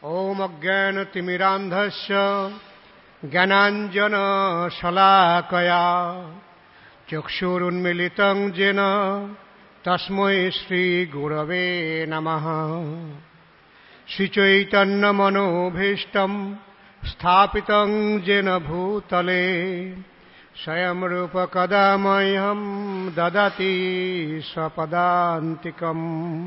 ॐ अज्ञानतिमिरान्धस्य ज्ञानाञ्जनशलाकया चक्षुरुन्मीलितं येन तस्मै श्रीगुरवे नमः। श्रीचैतन्यमनोभीष्टं स्थापितं येन भूतले स्वयं रूप कदा मह्यं ददाति स्वपदान्तिकम्।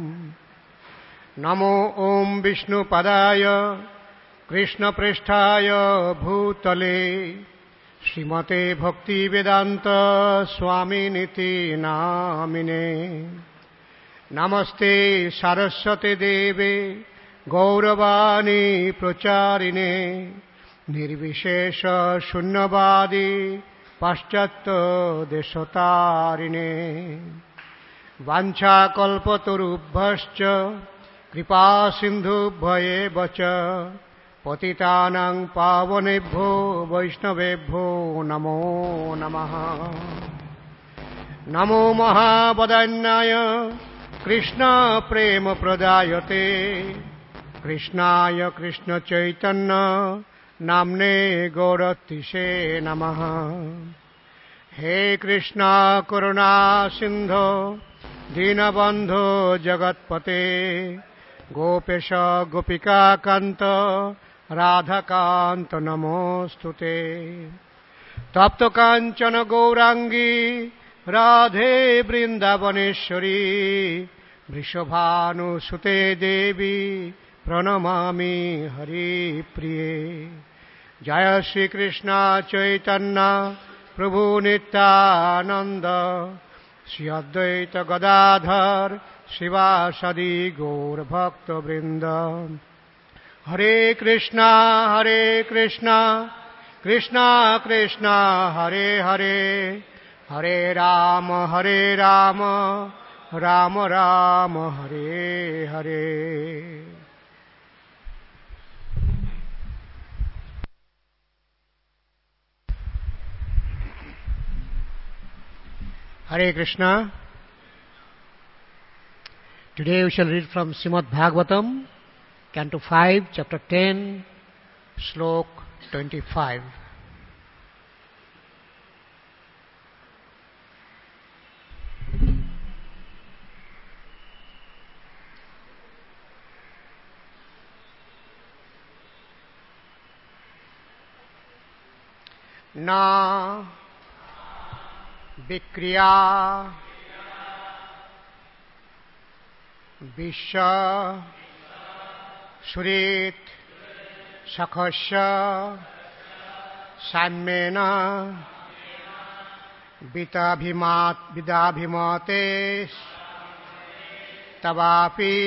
नमो ॐ विष्णुपदाय कृष्णप्रेष्ठाय भूतले श्रीमते भक्तिवेदान्त स्वामिनिति नामिने। नमस्ते सरस्वती देवे गौरवाणी प्रचारिणे निर्विशेष शून्यवादी पाश्चात्य देशतारिणे। वाञ्छाकल्पतरुभ्यश्च कृपा सिन्धुभ्येव च पतितानां पावनेभ्यो वैष्णवेभ्यो नमो नमः। नमो महावदान्याय कृष्ण प्रेम प्रदायते कृष्णाय कृष्ण चैतन्य नाम्ने गौरतिसे नमः। हे कृष्णा करुणा सिन्धो दीनबन्धो जगत्पते गोपेश गोपिका कान्त राधाकान्त नमोस्तुते। तप्त काञ्चन गौरांगी राधे वृन्दावनेश्वरी वृषभानुसुते देवी प्रणमामि हरिप्रिये। जय श्री कृष्ण चैतन्य प्रभु नित्यानंद श्री अद्वैत गदाधर शिवासदि गौर भक्त वृंद। हरे Krishna Krishna Krishna Hare Hare Hare Ram Ram Ram Hare Hare. Hare Krishna. Today we shall read from Srimad Bhagavatam, Canto 5, Chapter 10, Slok 25. Na विक्रिया विश्व सुरेत सखस्य साम्येन विदाभिमते तवापि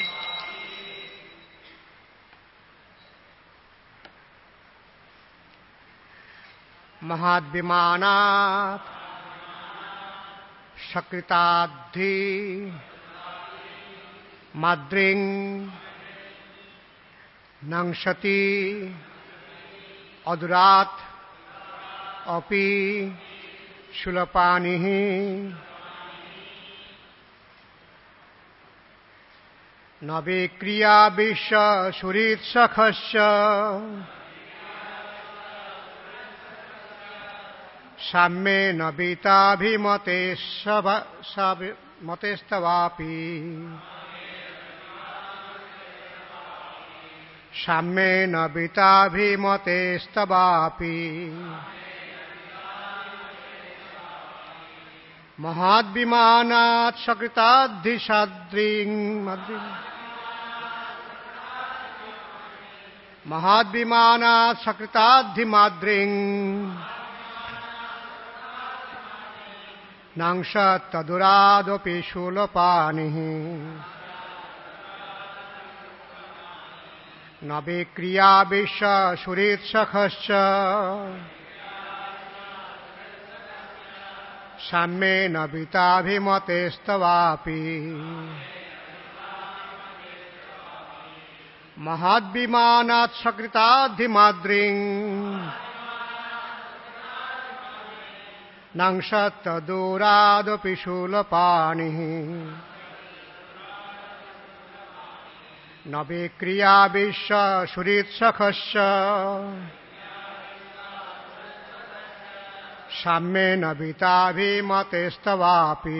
महद्विमानात् सकृताद्धि माद्रिं नंशति अदुरात् अपि शूलपाणिः। न विक्रिया विश्व सुहृत्सखस्य साम्येन विदाभिमतेस्तवापि साम्येन विदाभिमतेस्तवापि महद्विमानात् सकृताद्धिसाद्रिं महद्विमानात् सकृताद्धिमाद्रिं नंशत्तदुरादपि शूलपाणिः। न विक्रिया विश्व सुहृत्सखस्य साम्येन विदाभिमतेस्तवापि महद्विमानात् सकृताद्धिमाद्रिं नंशत्तदुरादपि शूलपाणिः। न विक्रिया विश्व सुरीत्सखस्य साम्येन विताभिमतेस्तवापि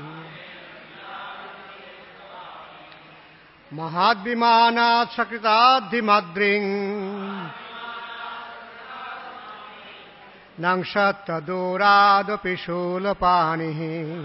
महद्विमानात् सकृताद्धिमद्रिं नंशत्तदूरादपि शूलपाणिः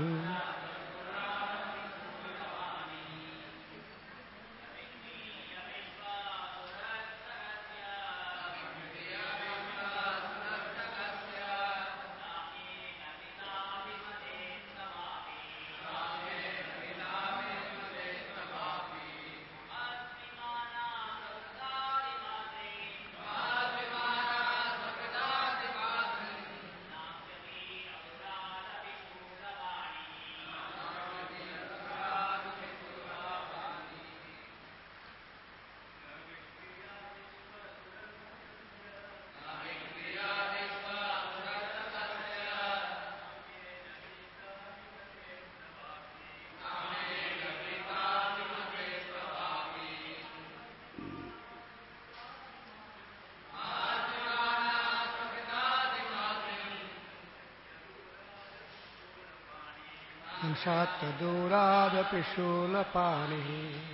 नंशत्तदूरादपि शूलपाणिः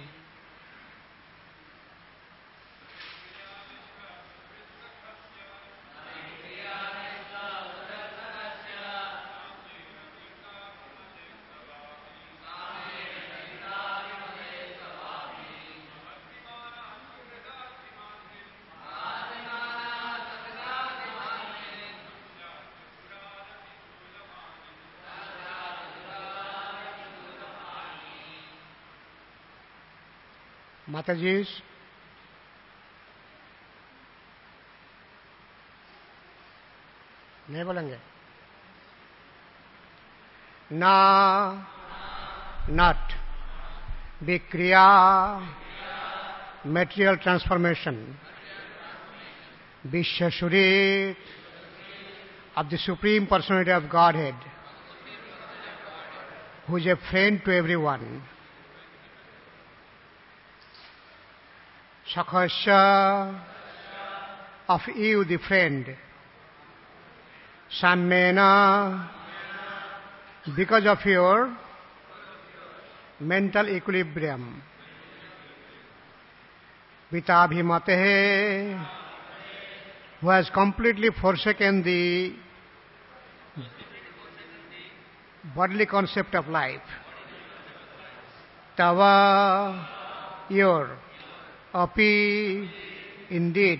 माताजीज नहीं बोलेंगे ना not विक्रिया material transformation Vishwa Shurit of the Supreme Personality of Godhead who is a friend to everyone. Sakhasya of you, the friend. Sammena, because of your mental equilibrium. Vitabhimatehe, who has completely forsaken the bodily concept of life. Tava, your. Api, indeed,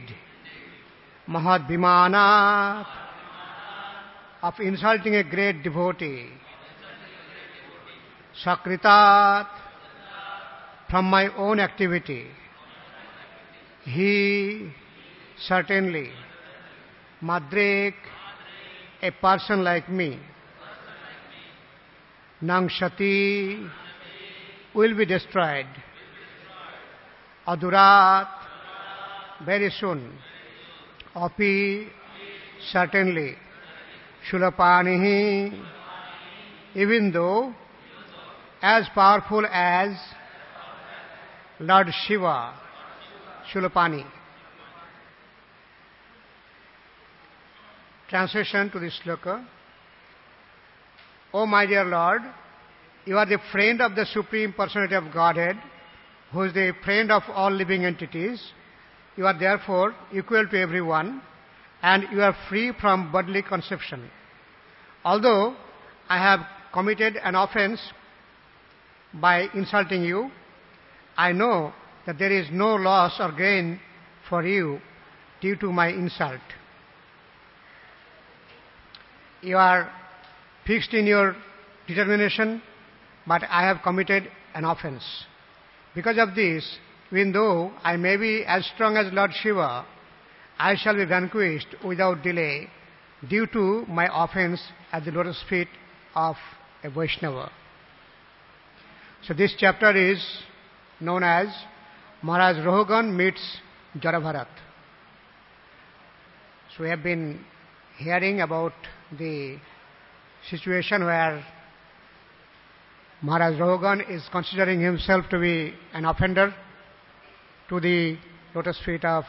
Mahadvimanat, of insulting a great devotee. Sakritat, from my own activity. He, certainly, Madrik, a person like me. Nangshati, will be destroyed. Adurat, very soon. Api, certainly. Shulapanihi, even though as powerful as Lord Shiva, Shulapani. Translation to this sloka. O my dear Lord, you are the friend of the Supreme Personality of Godhead, who is the friend of all living entities. You are therefore equal to everyone, and you are free from bodily conception. Although I have committed an offense by insulting you, I know that there is no loss or gain for you due to my insult. You are fixed in your determination, but I have committed an offense. Because of this, even though I may be as strong as Lord Shiva, I shall be vanquished without delay due to my offense at the lotus feet of a Vaishnava. So this chapter is known as Maharaj Rohagan meets Jarabharat. So we have been hearing about the situation where Maharaj Rohagan is considering himself to be an offender, to the lotus feet of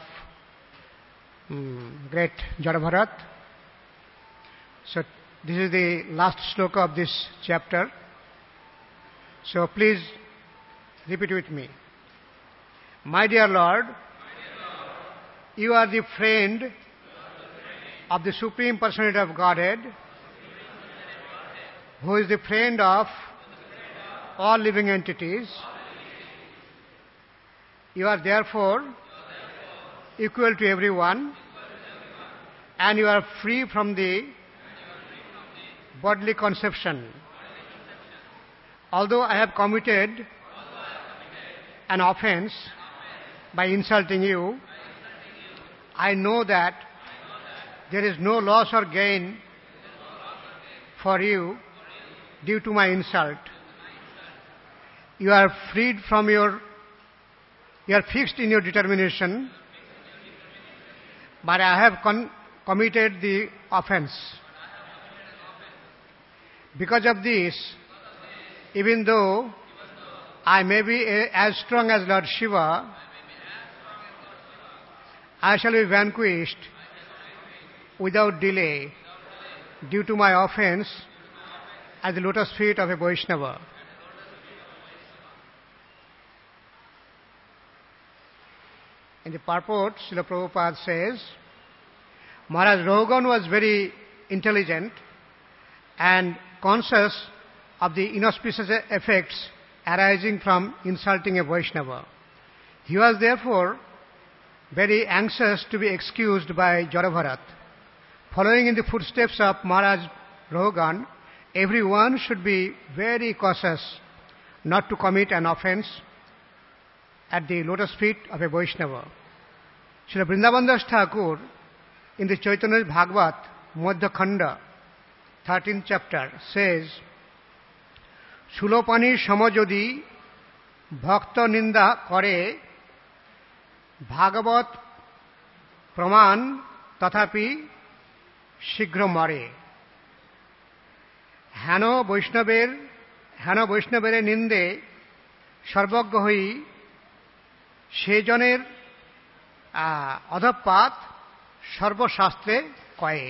great Jadabharat. So this is the last sloka of this chapter. So please repeat with me. My dear Lord, you are the friend of the Supreme Personality of Godhead, who is the friend of all living entities. You are therefore equal to everyone, and you are free from the bodily conception. Although I have committed an offense by insulting you, I know that there is no loss or gain for you due to my insult. You are freed from you are fixed in your determination, but I have committed the offense. Because of this, even though I may be as strong as Lord Shiva, I shall be vanquished without delay due to my offense at the lotus feet of a Vaishnava. In the purport, Srila Prabhupada says, Maharaj Rogan was very intelligent and conscious of the inauspicious effects arising from insulting a Vaishnava. He was therefore very anxious to be excused by Jadabharat. Following in the footsteps of Maharaj Rogan, everyone should be very cautious not to commit an offense at the lotus feet of a Vaishnava. Srila Vrindavan Das Thakur, in the Chaitanya Bhagavat, Madhya Khanda, 13th chapter, says, Sulopani samajodi bhakta ninda kare Bhagavat praman tathapi shigra mare. হেন বৈষ্ণবের নিন্দে সর্বজ্ঞ হই সেজনের অধঃপাত সর্বশাস্ত্রে কয়ে.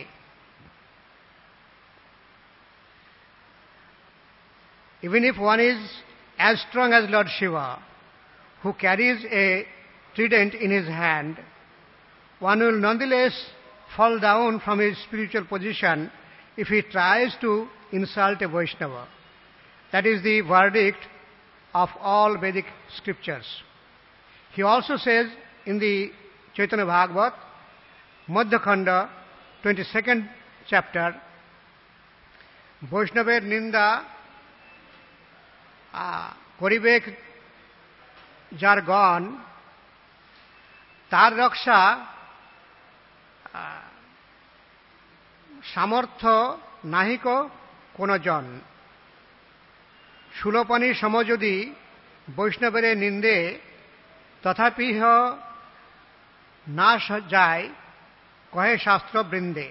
Even if one is as strong as Lord Shiva, who carries a trident in his hand, one will nonetheless fall down from his spiritual position if he tries to insult a Vaishnava. That is the verdict of all Vedic scriptures. He also says in the Chaitanya Bhagavat, Madhya Khanda, 22nd chapter, Vaishnaver Ninda Koribek Jargon, Tar Raksha Samartha Nahiko Konajan. Sulopani Samajodi Vaishnavere Ninde Tathapiha Nash Jai Kohe Shastra Brinde.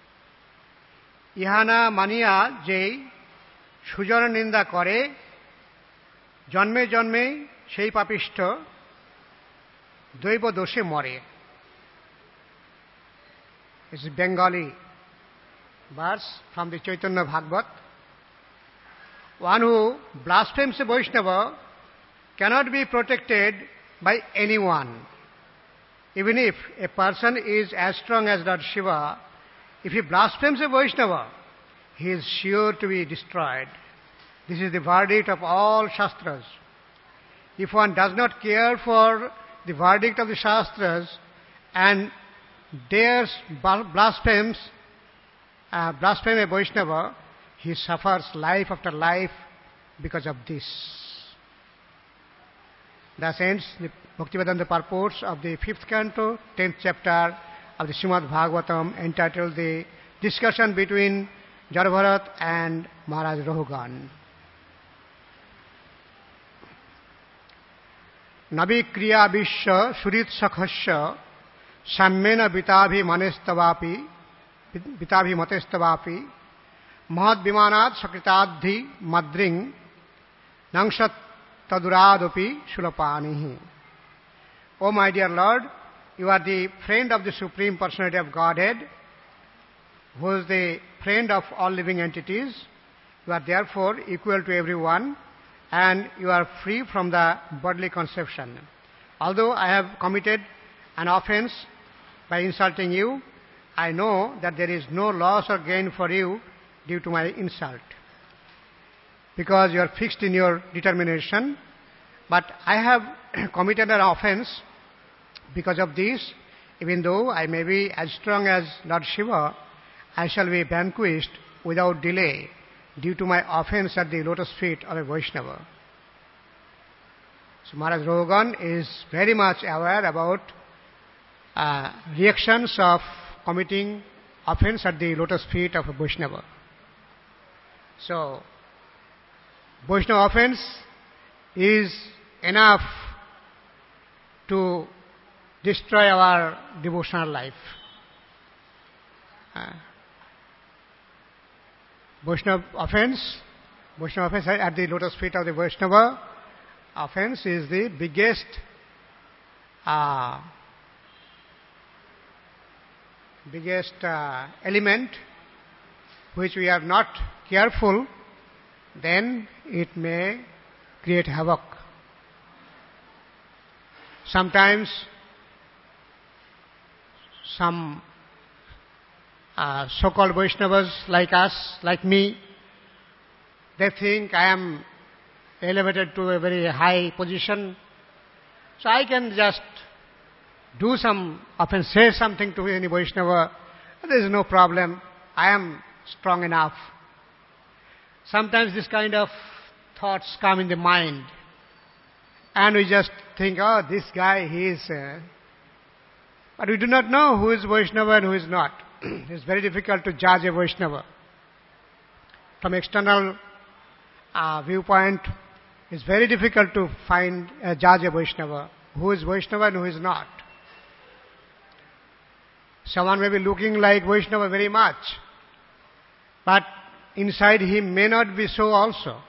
Ihana Mania Jai Sujana Ninda Kore Janme Janme Shei Papishta Dvaiva Doshe More. It's a Bengali verse from the Chaitanya Bhagavat. One who blasphemes a Vaishnava cannot be protected by anyone. Even if a person is as strong as Lord Shiva, if he blasphemes a Vaishnava, he is sure to be destroyed. This is the verdict of all Shastras. If one does not care for the verdict of the Shastras and dares blaspheme a Vaishnava, he suffers life after life because of this. Thus ends the Bhaktivedanta purports of the 5th canto, 10th chapter of the Srimad Bhagavatam, entitled The Discussion Between Jadabharat and Maharaj Rogan. Nabi kriya vishya surit sakhasya sammena vitabhi manestavapi vitabhi matestavapi mahad vimanat sakritadhi madring nangshat taduradopi sulapanihi. O my dear Lord, you are the friend of the Supreme Personality of Godhead, who is the friend of all living entities. You are therefore equal to everyone, and you are free from the bodily conception. Although I have committed an offense by insulting you, I know that there is no loss or gain for you due to my insult, because you are fixed in your determination. But I have committed an offense because of this. Even though I may be as strong as Lord Shiva, I shall be vanquished without delay due to my offense at the lotus feet of a Vaishnava. So Maharaj Rogan is very much aware about reactions of committing offense at the lotus feet of a Vaishnava. So, Vaishnava offense is enough to destroy our devotional life. Vaishnava offense at the lotus feet of the Vaishnava offense is the biggest element which we are not careful, then it may create havoc. Sometimes some so-called Vaishnavas like us, like me, they think I am elevated to a very high position, so I can just do some, often say something to any Vaishnava, there is no problem, I am strong enough. Sometimes this kind of thoughts come in the mind, and we just think, oh, this guy, he is... but we do not know who is Vaishnava and who is not. It's very difficult to judge a Vaishnava. From external viewpoint, it's very difficult to judge a Vaishnava, who is Vaishnava and who is not. Someone may be looking like Vaishnava very much, but inside he may not be so also.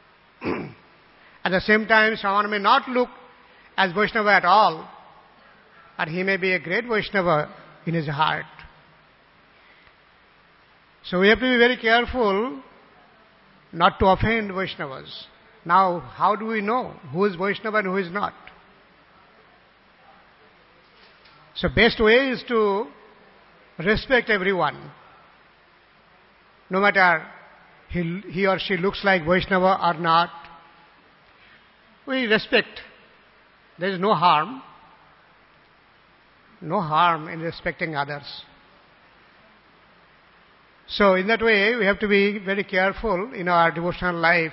At the same time, someone may not look as Vaishnava at all, but he may be a great Vaishnava in his heart. So we have to be very careful not to offend Vaishnavas. Now, how do we know who is Vaishnava and who is not? So best way is to respect everyone. No matter he or she looks like Vaishnava or not, we respect. There is no harm. No harm in respecting others. So in that way, we have to be very careful in our devotional life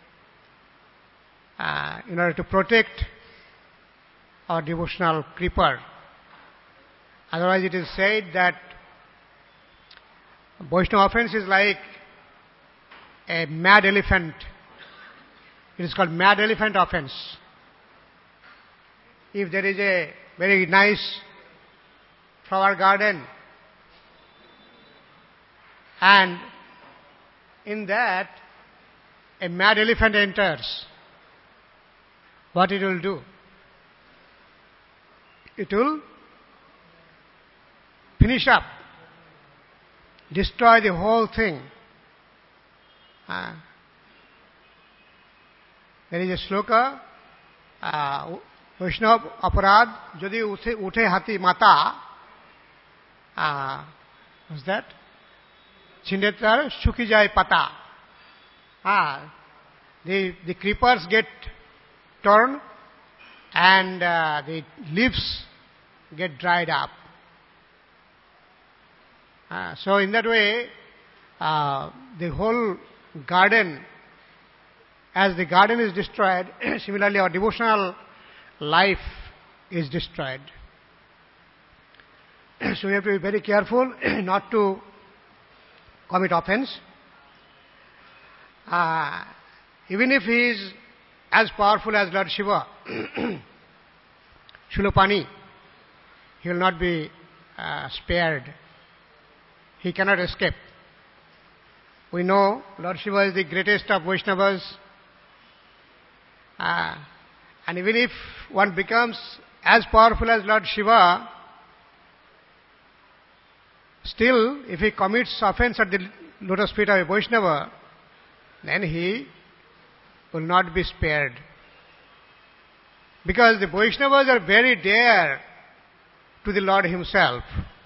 in order to protect our devotional creeper. Otherwise it is said that Vaishnava offense is like a mad elephant. It is called mad elephant offense. If there is a very nice flower garden, and in that a mad elephant enters, what it will do? It will finish up, destroy the whole thing. There is a sloka, Vaishnav aparad, jodi uthe hati mata, what's that? Chindetar shuki jai pata. The creepers get torn and the leaves get dried up. So in that way, the whole garden, as the garden is destroyed, similarly our devotional life is destroyed. So we have to be very careful not to commit offense. Even if he is as powerful as Lord Shiva, Shulapani, he will not be spared. He cannot escape. We know Lord Shiva is the greatest of Vaishnavas. And even if one becomes as powerful as Lord Shiva, still, if he commits offense at the lotus feet of a Vaishnava, then he will not be spared. Because the Vaishnavas are very dear to the Lord himself.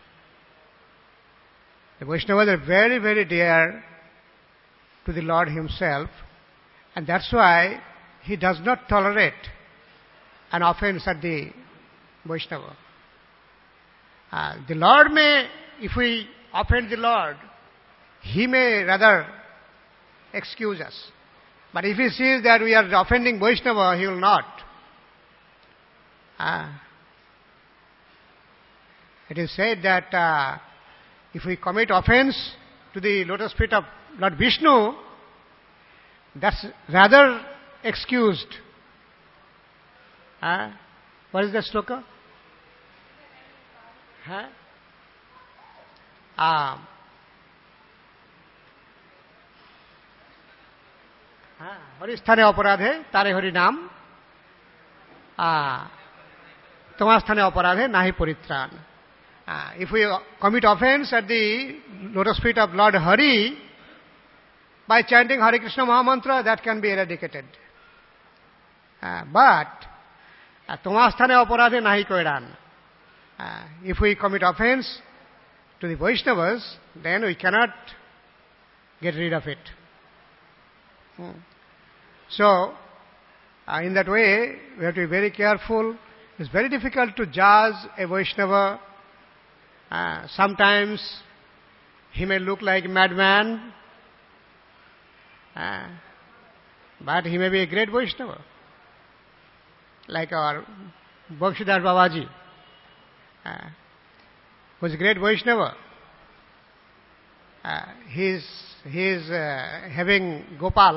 The Vaishnavas are very, very dear to the Lord himself, and that's why he does not tolerate an offense at the Vaishnava. The Lord may, if we offend the Lord, he may rather excuse us. But if he sees that we are offending Vaishnava, he will not. It is said that if we commit offense to the lotus feet of Lord Vishnu, that's rather excused. What is the sloka? হরিস্থানে অপরাধে তারে হরি নাম তোমার স্থানে অপরাধে নাহি পরিত্রাণ. If we commit offense at the lotus feet of Lord Hari, by chanting Hare Krishna Mahamantra, that can be eradicated. But তোমার স্থানে অপরাধে নাহি কৈরান. If we commit offense to the Vaishnavas, then we cannot get rid of it. So, in that way, we have to be very careful. It's very difficult to judge a Vaishnava. Sometimes he may look like a madman, but he may be a great Vaishnava, like our Bakshidhar Babaji, who is a great Vaishnava. He is having Gopal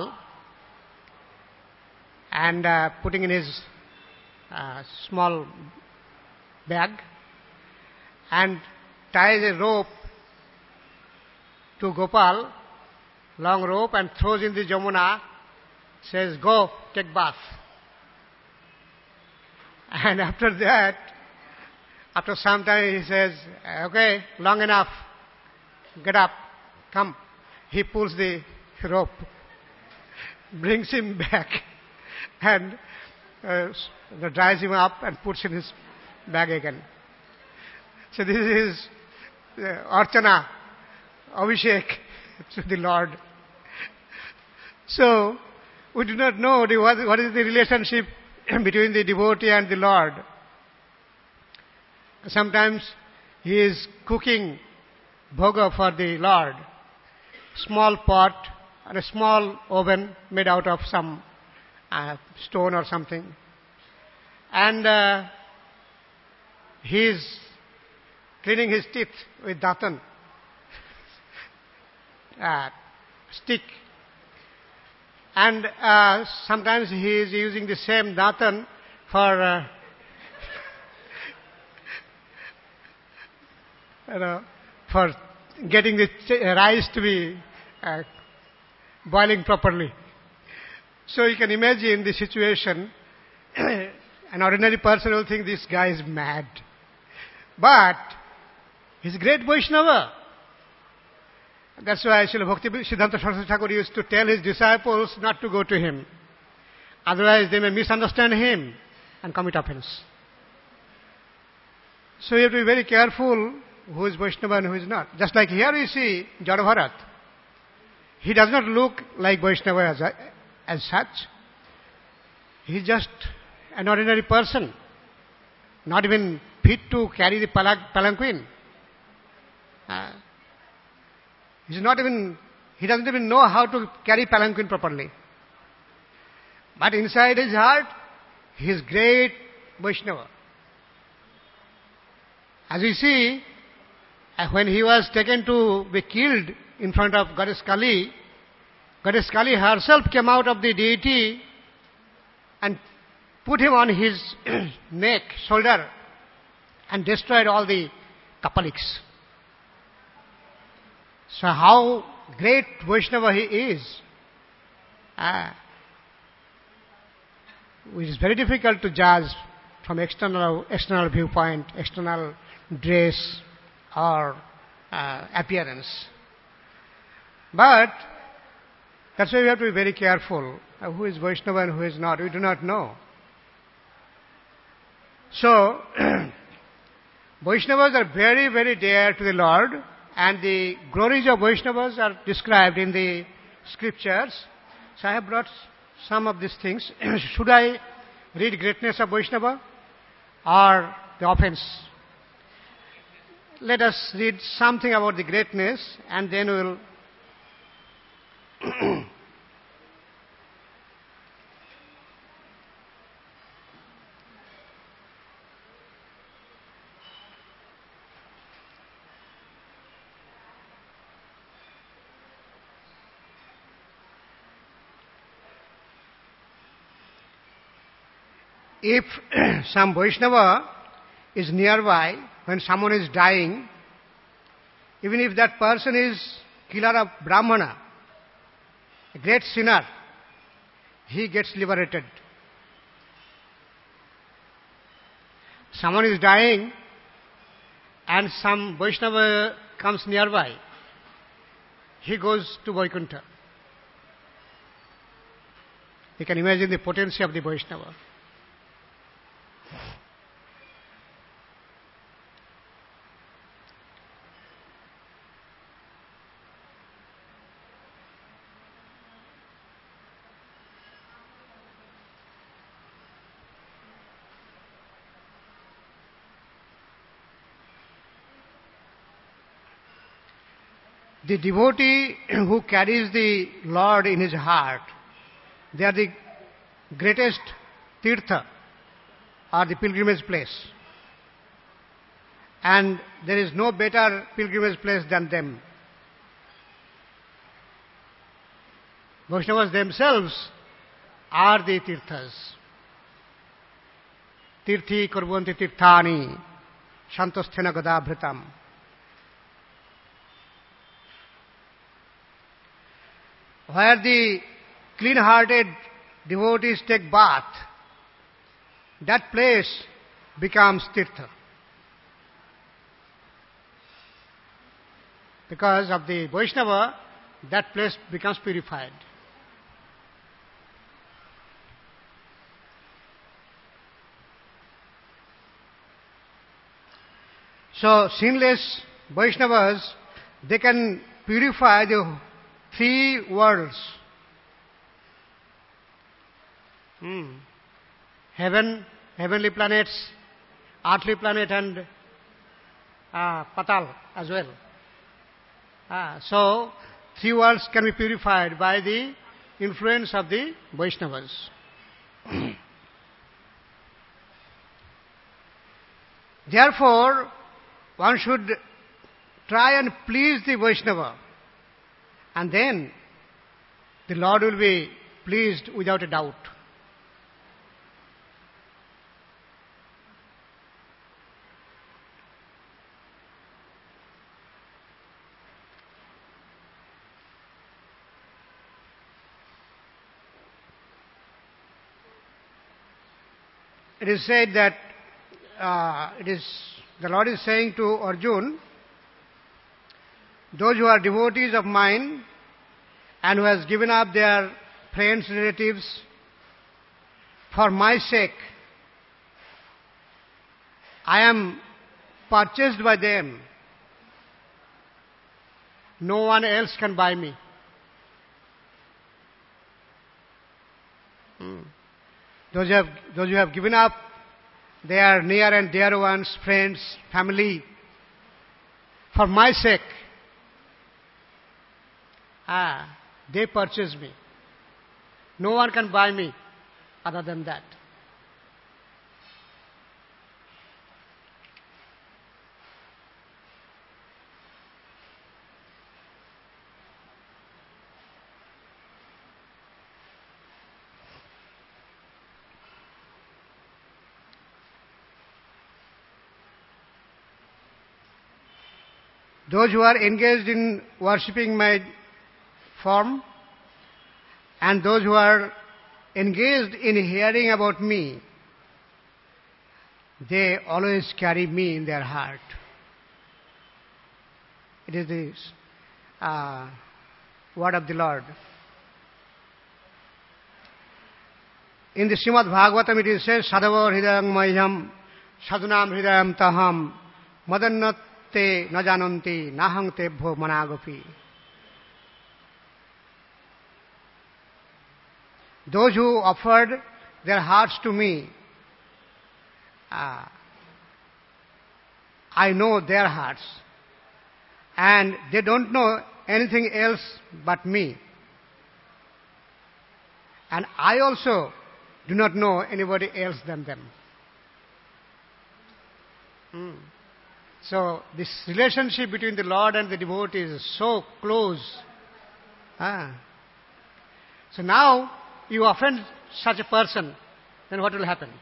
and putting in his small bag and ties a rope to Gopal, long rope, and throws in the Jamuna, says, "Go, take bath." And after that, after some time he says, "Okay, long enough, get up, come." He pulls the rope, brings him back, and dries him up and puts in his bag again. So this is Archana, Abhishek to the Lord. So we do not know what is the relationship between the devotee and the Lord. Sometimes he is cooking bhoga for the Lord, small pot or a small oven made out of some stone or something, and he is cleaning his teeth with datan, stick, and sometimes he is using the same datan for getting the rice to be boiling properly. So you can imagine the situation. An ordinary person will think this guy is mad. But he's a great Vaishnava. That's why Srila Bhakti Siddhanta Saraswati Thakur used to tell his disciples not to go to him. Otherwise they may misunderstand him and commit offense. So you have to be very careful who is Vaishnava and who is not. Just like here we see Jadabharat. He does not look like Vaishnava as such. He is just an ordinary person, not even fit to carry the palanquin. He doesn't even know how to carry palanquin properly. But inside his heart, he is great Vaishnava. As we see, when he was taken to be killed in front of Goddess Kali herself came out of the deity and put him on his neck, shoulder, and destroyed all the Kapaliks. So how great Vaishnava he is. It is very difficult to judge from external viewpoint, external dress or appearance. But that's why we have to be very careful who is Vaishnava and who is not. We do not know. So, Vaishnavas are very, very dear to the Lord, and the glories of Vaishnavas are described in the scriptures. So I have brought some of these things. Should I read greatness of Vaishnava or the offense? Let us read something about the greatness, and then we will if some Vaishnava is nearby when someone is dying, even if that person is killer of Brahmana, a great sinner, he gets liberated. Someone is dying and some Vaishnava comes nearby, he goes to Vaikuntha. You can imagine the potency of the Vaishnava. The devotee who carries the Lord in his heart, they are the greatest tirtha or the pilgrimage place. And there is no better pilgrimage place than them. Vaishnavas themselves are the tirthas. Tirthi kurvanti tirthani shantosthena gadabhritam. Where the clean-hearted devotees take bath, that place becomes tirtha. Because of the Vaishnava, that place becomes purified. So, sinless Vaishnavas, they can purify the three worlds. Heaven, heavenly planets, earthly planet and Patal as well. So, three worlds can be purified by the influence of the Vaishnavas. Therefore, one should try and please the Vaishnava, and then the Lord will be pleased without a doubt. It is said that the Lord is saying to Arjun, those who are devotees of mine and who has given up their friends, relatives, for my sake, I am purchased by them. No one else can buy me. Those who have given up their near and dear ones, friends, family, for my sake, they purchase me. No one can buy me other than that. Those who are engaged in worshipping my form and those who are engaged in hearing about me, they always carry me in their heart. It is the word of the Lord. In the Srimad Bhagavatam it is said, Sadhava hridayam mayam, sadhunam hridayam taham, madannatte na jananti, nahang tebho managapi. Those who offered their hearts to me, I know their hearts, and they don't know anything else but me. And I also do not know anybody else than them. So this relationship between the Lord and the devotee is so close. So now you offend such a person, then what will happen?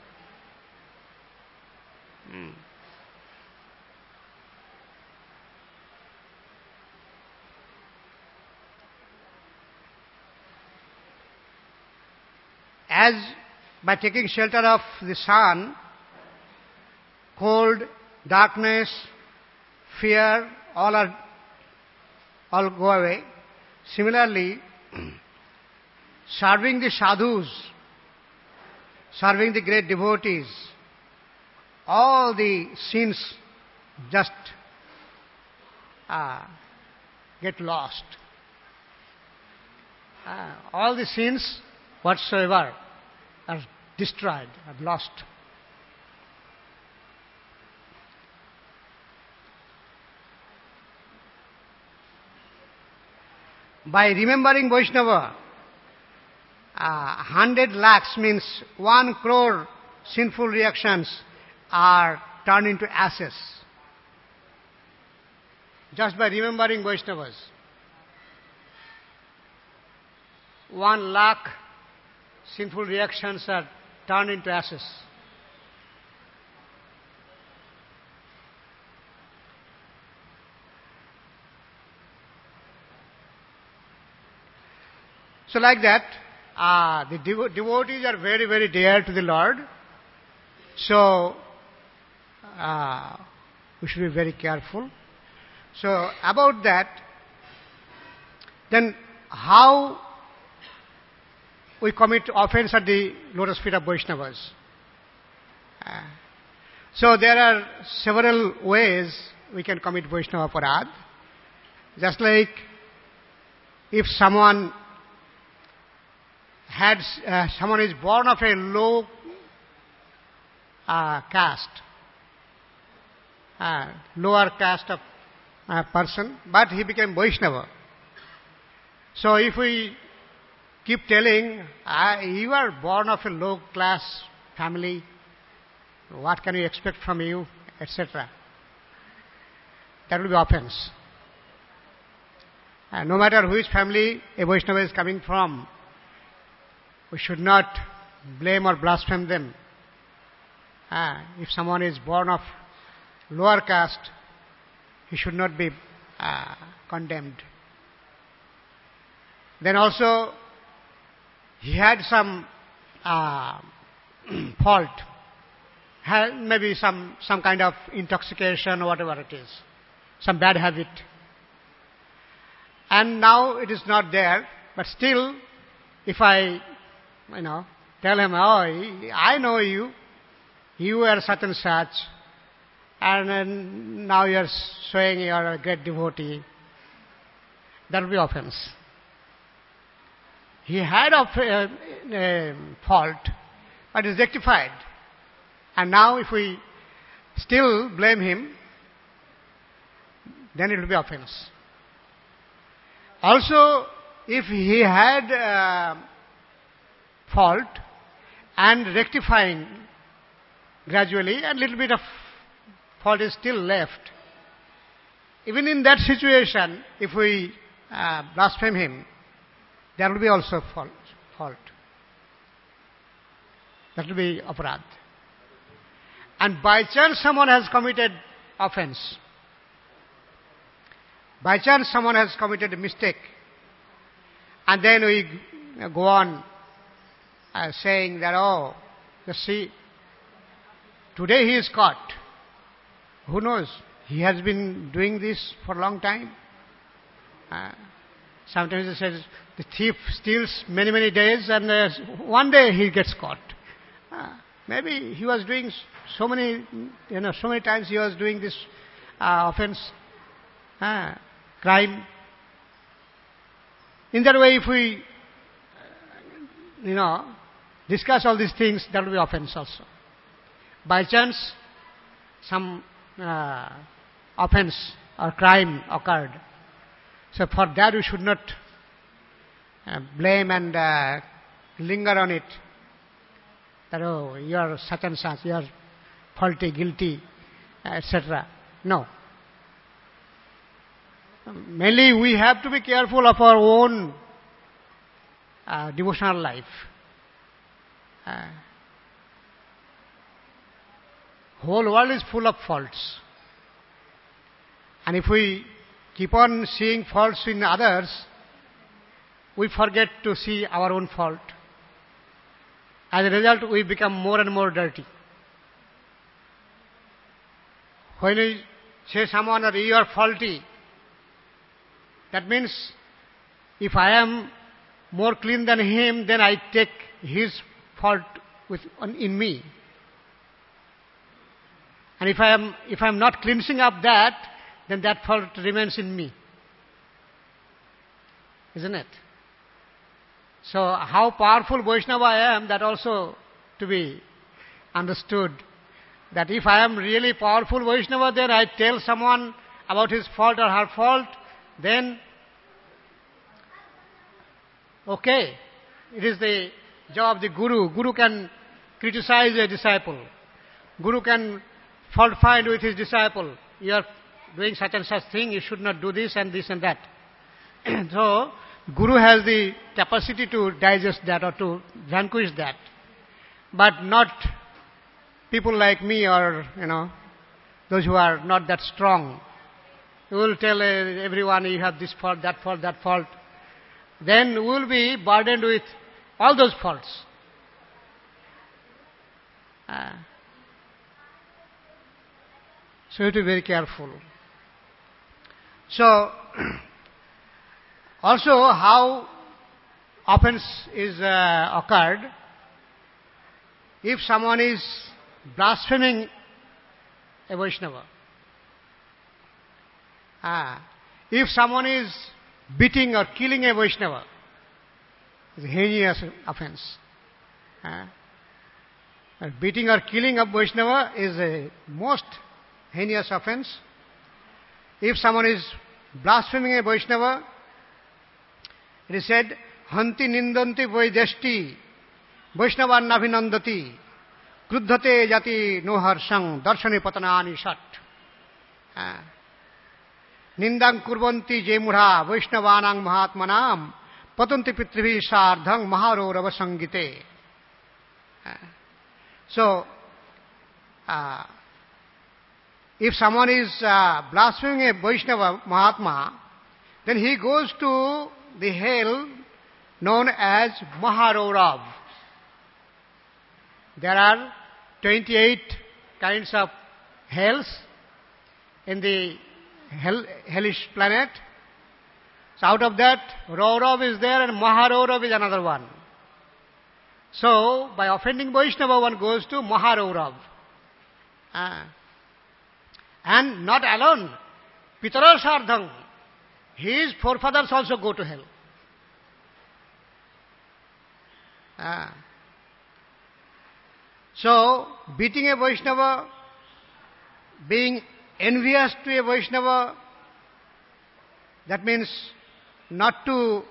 As by taking shelter of the sun, cold, darkness, fear, all go away. Similarly, serving the sadhus, serving the great devotees, all the sins just get lost. All the sins whatsoever are destroyed, are lost. By remembering Vaishnava, 100 lakhs means 1 crore sinful reactions are turned into ashes. Just by remembering Vaishnavas. 1 lakh sinful reactions are turned into ashes. So like that, the devotees are very, very dear to the Lord. So we should be very careful. So about that, then how we commit offense at the lotus feet of Vaishnavas? So there are several ways we can commit Vaishnava Aparad. Just like if someone is born of a low caste, lower caste of person, but he became Vaishnava. So if we keep telling, you are born of a low class family, what can we expect from you, etc., that will be offense. No matter which family a Vaishnava is coming from, we should not blame or blaspheme them. If someone is born of lower caste, he should not be condemned. Then also, he had some fault, had maybe some kind of intoxication or whatever it is, some bad habit. And now it is not there, but still, if I tell him, I know you were such and such, and then now you are showing you are a great devotee, that will be offense. He had a fault, but is rectified. And now if we still blame him, then it will be offense. Also, if he had fault and rectifying gradually, and little bit of fault is still left, even in that situation, if we blaspheme him, there will be also fault. That will be aparad. And by chance someone has committed offense. By chance someone has committed a mistake. And then we go on saying that, you see, today he is caught. Who knows? He has been doing this for a long time. Sometimes it says the thief steals many, many days and one day he gets caught. Maybe he was doing so many times he was doing this offense, crime. In that way, if we, discuss all these things, that will be offense also. By chance, some offense or crime occurred. So for that we should not blame and linger on it. That, oh, you are such and such, you are faulty, guilty, etc. No. Mainly we have to be careful of our own devotional life. Whole world is full of faults. And if we keep on seeing faults in others, we forget to see our own fault. As a result, we become more and more dirty. When we say someone, you are faulty, that means if I am more clean than him, then I take his fault in me. And if I am not cleansing up that, then that fault remains in me. Isn't it? So how powerful Vaishnava I am, that also to be understood. That if I am really powerful Vaishnava, then I tell someone about his fault or her fault, then okay, it is the job of the Guru. Guru can criticize a disciple. Guru can fault find with his disciple. You are doing such and such thing, you should not do this and that. So, Guru has the capacity to digest that or to vanquish that. But not people like me or, those who are not that strong. You will tell everyone you have this fault, that fault, that fault. Then we will be burdened with all those faults. So you have to be very careful. So, also how offense is occurred, if someone is blaspheming a Vaishnava, if someone is beating or killing a Vaishnava, it's a heinous offense. Beating or killing a Vaishnava is a most heinous offense. If someone is blaspheming a Vaishnava, it is said, Hanti nindanti vaideshti, Vaishnavan nabhinandati, Kruddhate jati noharshang, Darshane patanani shat. Nindang kurvanti jemudha, Vaishnavanang mahatmanam, Patanti pitrivi sardhang, Maharorava sangite. So, if someone is blaspheming a Vaishnava Mahatma, then he goes to the hell known as Maharorav. There are 28 kinds of hells in the hellish planet. So out of that, Raurav is there and Maharorav is another one. So, by offending Vaishnava, one goes to Maharorav. And not alone, Pitara Sardhang, his forefathers also go to hell. So, beating a Vaishnava, being envious to a Vaishnava, that means not to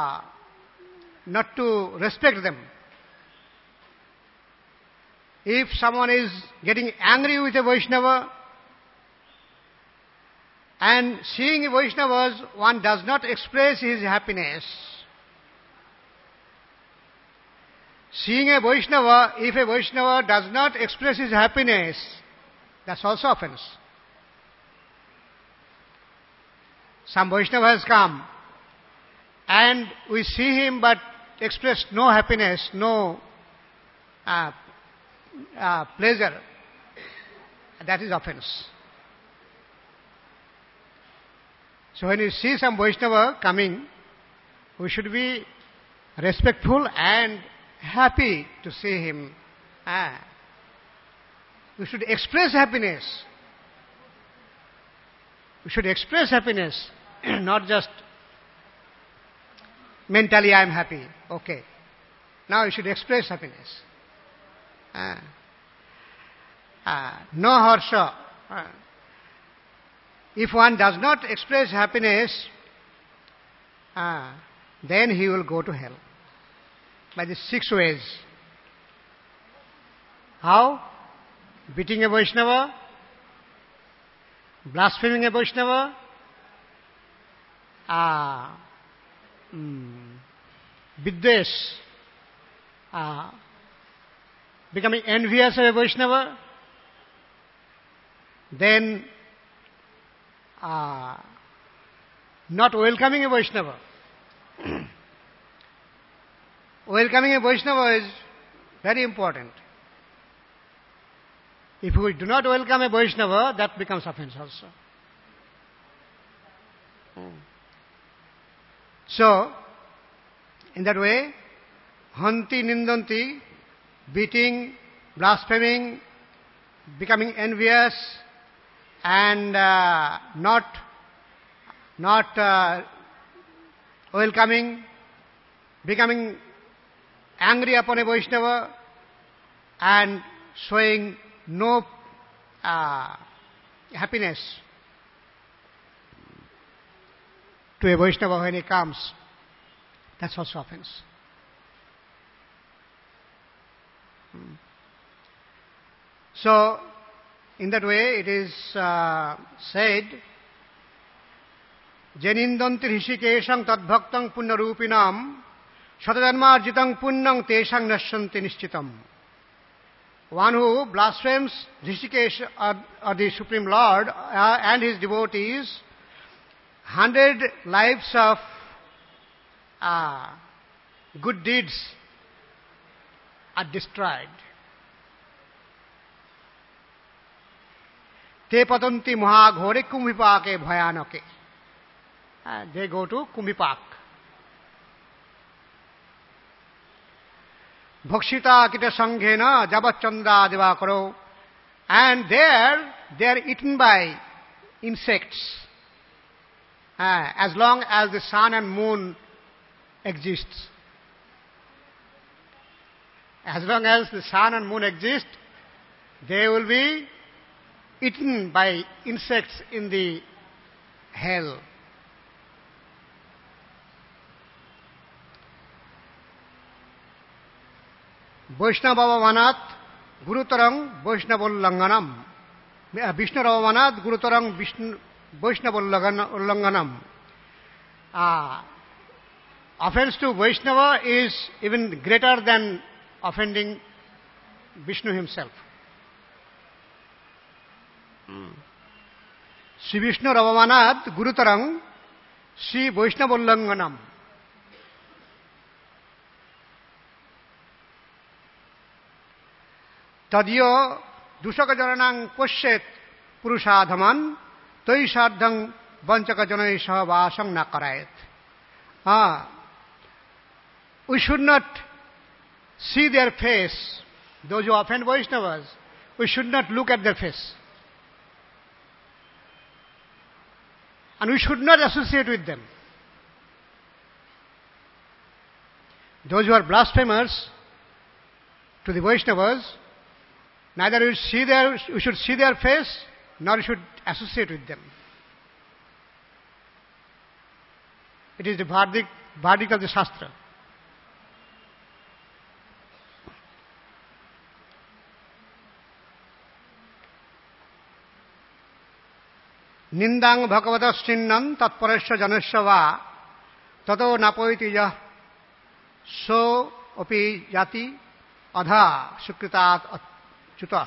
respect them. If someone is getting angry with a Vaishnava, and seeing Vaishnavas, one does not express his happiness. Seeing a Vaishnava, if a Vaishnava does not express his happiness, that's also offense. Some Vaishnava has come, and we see him but express no happiness, no pleasure. that is offense. So when you see some Vaishnava coming, we should be respectful and happy to see him. We should express happiness. We should express happiness, not just mentally I am happy. Okay. Now you should express happiness. No harsha. If one does not express happiness, then he will go to hell. By the 6 ways. How? Beating a Vaishnava, blaspheming a Vaishnava, Viddesh, becoming envious of a Vaishnava, then not welcoming a Vaishnava. Welcoming a Vaishnava is very important. If we do not welcome a Vaishnava, that becomes offense also. So, in that way, hanti nindanti, beating, blaspheming, becoming envious, and not welcoming, becoming angry upon a Vaishnava, and showing no happiness to a Vaishnava when he comes. That's also offense. So, in that way, it is said, Janindanti rishikeshang tadbhaktang punnarupinam shatajanmarjitang punnang teshang nashyanti nishchitam. One who blasphemes Rishikesh or the Supreme Lord and his devotees, 100 lives of good deeds are destroyed. Te patanti mahaghore kumbhipake bhayanake. They go to Kumbhipak. Bhakshita kita sanghena jabachanda devakaro. And there they are eaten by insects. As long as the sun and moon exists. As long as the sun and moon exist, they will be eaten by insects in the hell. Vaishnavavanat gurutarang Vaishnavullanganam. Vishnuravavanat gurutarang Vaishnavullanganam. Offense to Vaishnava is even greater than offending Vishnu himself. Sri Vishnu Ravavanat Gurutarang Sri Vaishnavullanganam. Tadyo Dushaka Jananang Pashet Purushadhaman Toishadhang Vanchaka Janaisha Vasang Nakarayat. We should not see their face. Those who offend Vaishnavas, we should not look at their face. And we should not associate with them. Those who are blasphemers to the Vaishnavas, neither we should see their face, nor we should associate with them. It is the verdict of the Shastra. Nindang bhagavata srinnam tatparasya janasya va tato napoiti yah so api yati adha sukritat achyuta.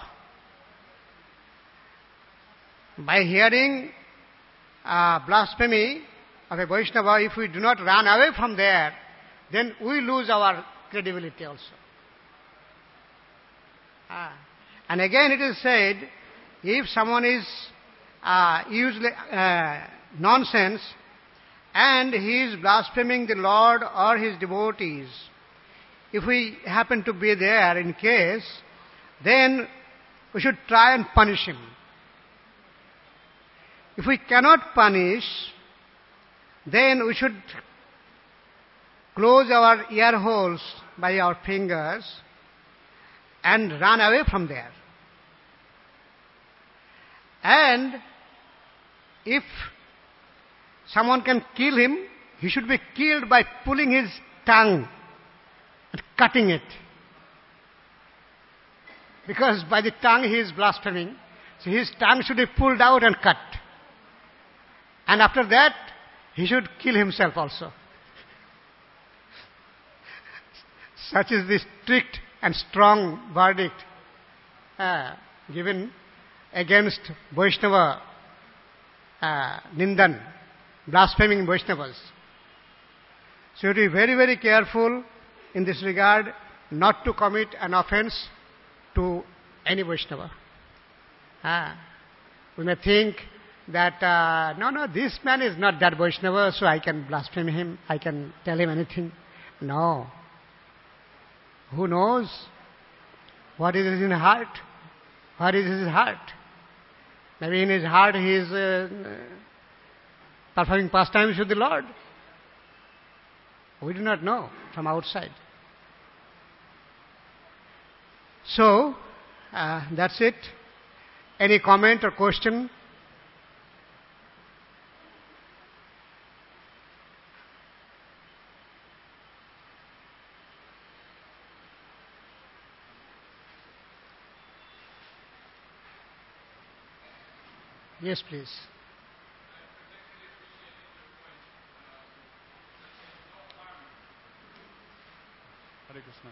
By hearing blasphemy of a Vaishnava, if we do not run away from there, then we lose our credibility also. And again it is said, if someone is usually nonsense and he is blaspheming the Lord or his devotees, if we happen to be there in case, then we should try and punish him. If we cannot punish, then we should close our ear holes by our fingers and run away from there. And if someone can kill him, he should be killed by pulling his tongue and cutting it. Because by the tongue he is blaspheming, so his tongue should be pulled out and cut. And after that, he should kill himself also. Such is the strict and strong verdict given against Vaishnava Nindan, blaspheming Vaishnavas. So you have to be very, very careful in this regard not to commit an offense to any Vaishnava. We may think that, no, this man is not that Vaishnava, so I can blaspheme him, I can tell him anything. No. Who knows what is in his heart? What is his heart? Maybe in his heart he is performing pastimes with the Lord. We do not know from outside. So, that's it. Any comment or question? Yes, please. Hare Krishna.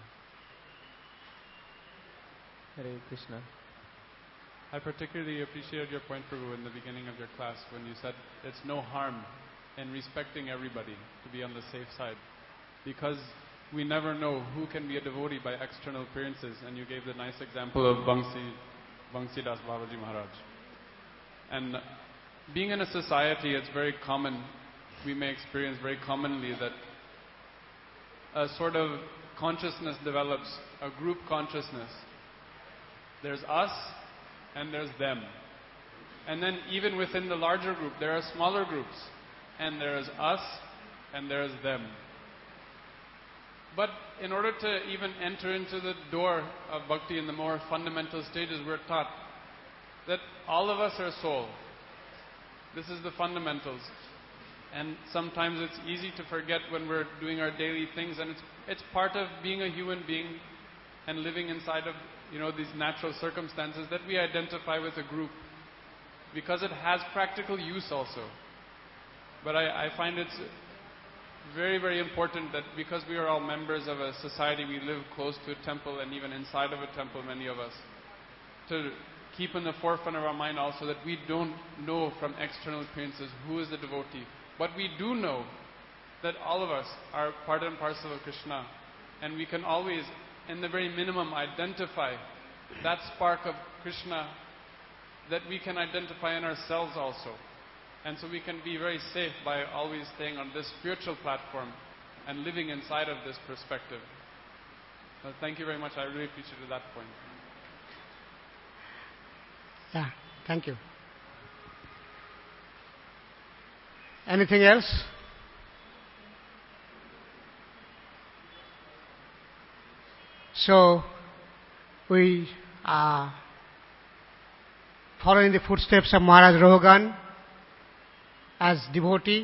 Hare Krishna. I particularly appreciated your point, Prabhu, in the beginning of your class when you said it's no harm in respecting everybody to be on the safe side. Because we never know who can be a devotee by external appearances. And you gave the nice example of Bangsidas Babaji Maharaj. And being in a society, it's very common, we may experience very commonly that a sort of consciousness develops, a group consciousness. There's us and there's them. And then even within the larger group, there are smaller groups. And there is us and there is them. But in order to even enter into the door of bhakti in the more fundamental stages, we're taught that all of us are soul. This is the fundamentals. And sometimes it's easy to forget when we're doing our daily things, and it's part of being a human being and living inside of these natural circumstances that we identify with a group because it has practical use also. But I find it's very, very important that because we are all members of a society, we live close to a temple and even inside of a temple, many of us, to keep in the forefront of our mind also that we don't know from external appearances who is the devotee. But we do know that all of us are part and parcel of Krishna. And we can always, in the very minimum, identify that spark of Krishna that we can identify in ourselves also. And so we can be very safe by always staying on this spiritual platform and living inside of this perspective. Well, thank you very much. I really appreciated that point. Yeah, thank you. Anything else? So, we are following the footsteps of Maharaj Rohan as devotee.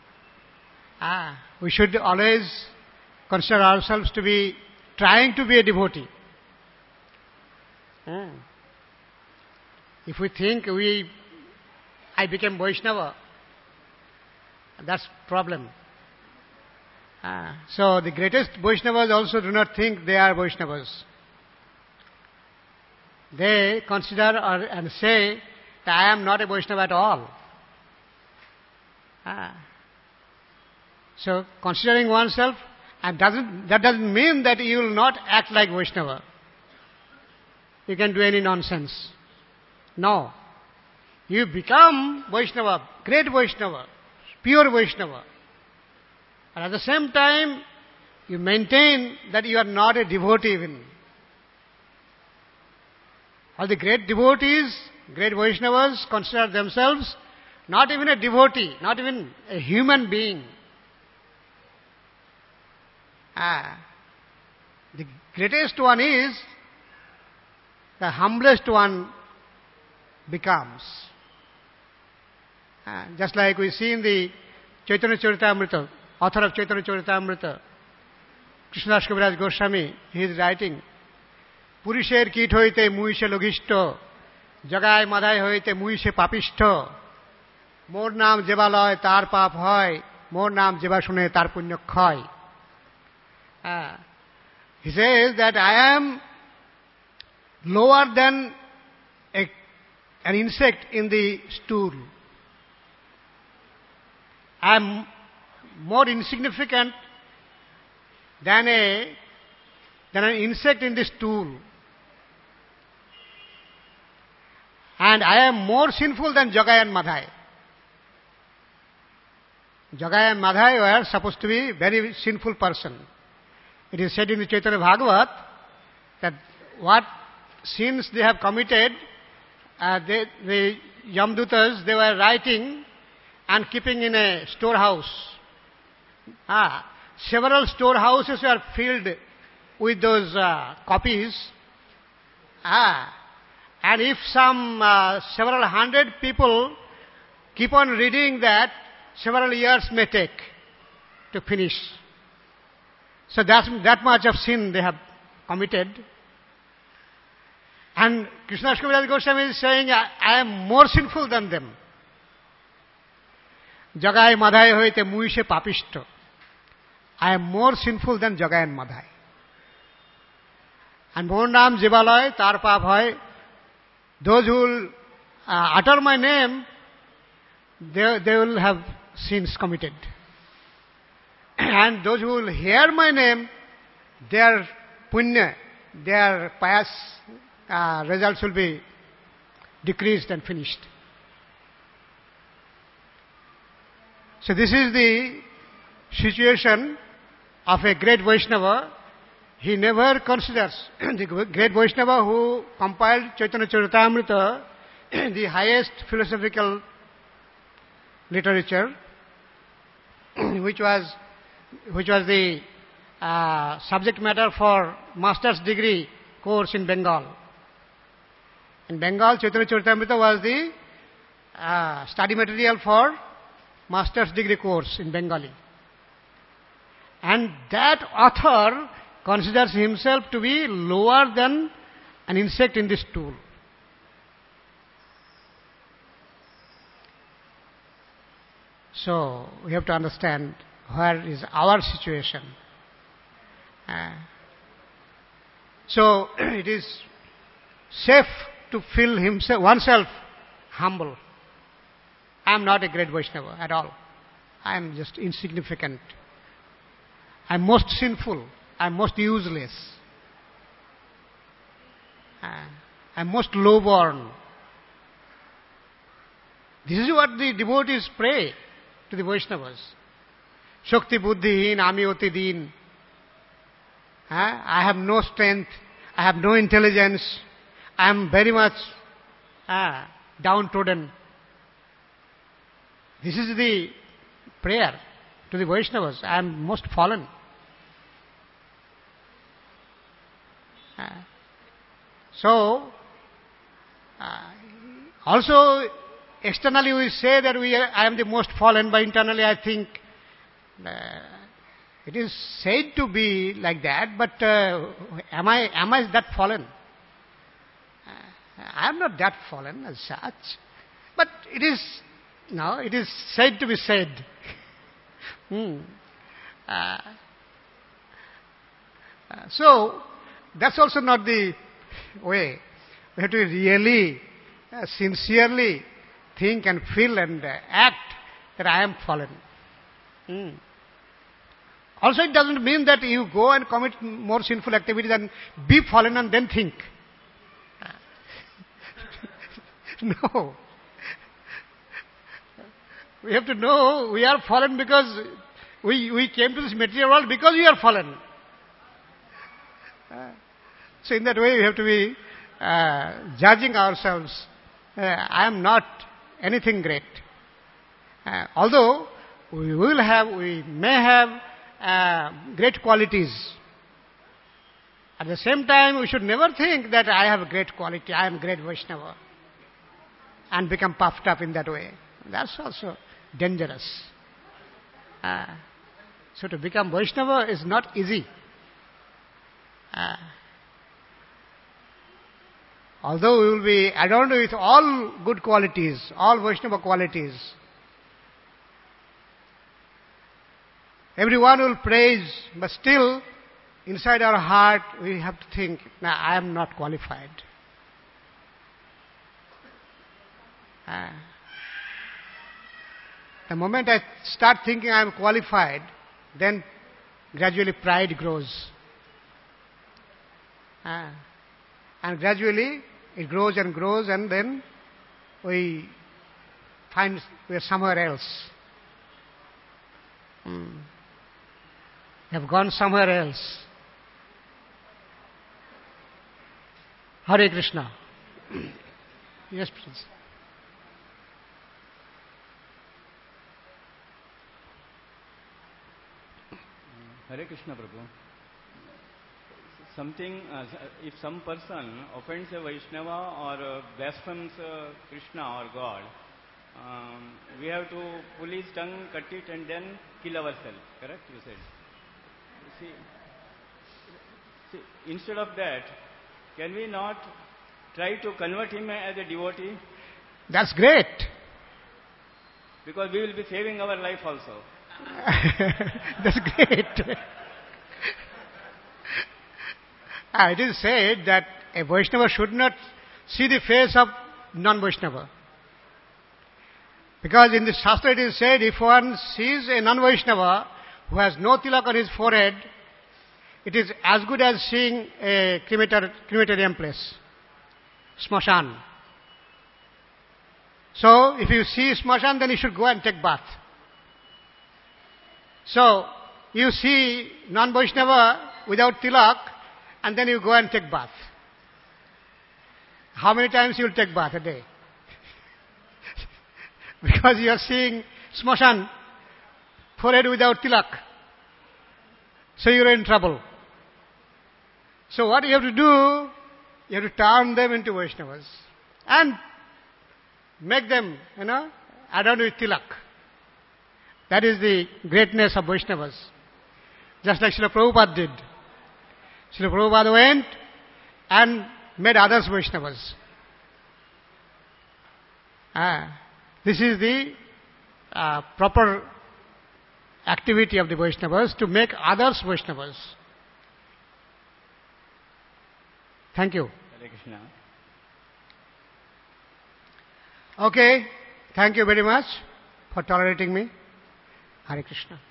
We should always consider ourselves to be trying to be a devotee. If we think I became Vaishnava, that's problem. So the greatest Vaishnavas also do not think they are Vaishnavas. They consider and say that I am not a Vaishnava at all. So considering oneself, and that doesn't mean that you will not act like Vaishnava. You can do any nonsense. No. You become Vaishnava, great Vaishnava, pure Vaishnava. And at the same time, you maintain that you are not a devotee even. All the great devotees, great Vaishnavas consider themselves not even a devotee, not even a human being. The greatest one is, the humblest one becomes. Just like we see in the Chaitanya Charitamrita, author of Chaitanya Charitamrita, Krishnadas Kaviraj Goswami, he is writing, পুরুষের কীট হইতে মুইষে লঘিষ্ঠ, জগায় মাধায় হইতে মুইষে পাপিষ্ঠ, মোর নাম যেবালয় তার পাপ হয়, মোর নাম যেবা শুনে তার পুণ্য ক্ষয়. He says that I am lower than an insect in the stool. I am more insignificant than an insect in the stool. And I am more sinful than Jagai and Madhai. Jagai and Madhai were supposed to be very sinful person. It is said in the Chaitanya Bhagavat that what sins they have committed, the Yamdutas, they were writing and keeping in a storehouse. Several storehouses were filled with those copies. And if some several hundred people keep on reading that, several years may take to finish. So that much of sin they have committed. And Krishna Kaviraj Goswami is saying, I am more sinful than them. Jagai Madhai hoite muishe papishto. I am more sinful than Jagai and Madhai. And Bhor Naam Jibalay, tar paap hoy. Those who will utter my name, they will have sins committed. And those who will hear my name, their punya, their pious results will be decreased and finished. So this is the situation of a great Vaishnava. He never considers the great Vaishnava who compiled Chaitanya Charitamrita, the highest philosophical literature, which was the subject matter for master's degree course in Bengal. In Bengal, Chaitanya Charitamrita was the study material for master's degree course in Bengali. And that author considers himself to be lower than an insect in the stool. So, we have to understand where is our situation. So, it is safe to feel oneself humble. I am not a great Vaishnava at all. I am just insignificant. I am most sinful. I am most useless. I am most low-born. This is what the devotees pray to the Vaishnavas. Shakti buddhihin ami oti deen. I have no strength. I have no intelligence. I am very much downtrodden. This is the prayer to the Vaishnavas. I am most fallen. So, also externally we say that I am the most fallen, but internally I think it is said to be like that, but am I that fallen? I am not that fallen as such, but it is said to be said. So, that's also not the way. We have to really, sincerely think and feel and act that I am fallen. Also, it doesn't mean that you go and commit more sinful activities and be fallen and then think. No. We have to know we are fallen because we came to this material world because we are fallen. So in that way we have to be judging ourselves. I am not anything great. Although we may have great qualities. At the same time, we should never think that I have a great quality, I am great Vaishnava, and become puffed up in that way. That's also dangerous. So to become Vaishnava is not easy. Although we will be adorned with all good qualities, all Vaishnava qualities, everyone will praise, but still, inside our heart, we have to think, no, I am not qualified. The moment I start thinking I am qualified, then gradually pride grows. And gradually it grows and grows, and then we find we are somewhere else. We have gone somewhere else. Hare Krishna. Yes, please. Hare Krishna, Prabhu. If some person offends a Vaishnava or blasphemes Krishna or God, we have to pull his tongue, cut it, and then kill ourselves. Correct? You said. See, instead of that, can we not try to convert him as a devotee? That's great. Because we will be saving our life also. That's great. It is said that a Vaishnava should not see the face of non-Vaishnava. Because in the Shastra it is said, if one sees a non-Vaishnava who has no tilak on his forehead, it is as good as seeing a crematorium place, smashan. So, if you see smashan, then you should go and take bath. So, you see non-Vaishnava without tilak, and then you go and take bath. How many times you will take bath a day? Because you are seeing smashan, forehead without tilak. So you are in trouble. So what you have to do, you have to turn them into Vaishnavas. And make them, adorned with tilak. That is the greatness of Vaishnavas. Just like Srila Prabhupada did. Srila Prabhupada went and made others Vaishnavas. This is the proper activity of the Vaishnavas, to make others Vaishnavas. Thank you. Hare Krishna. Okay. Thank you very much for tolerating me. Hare Krishna.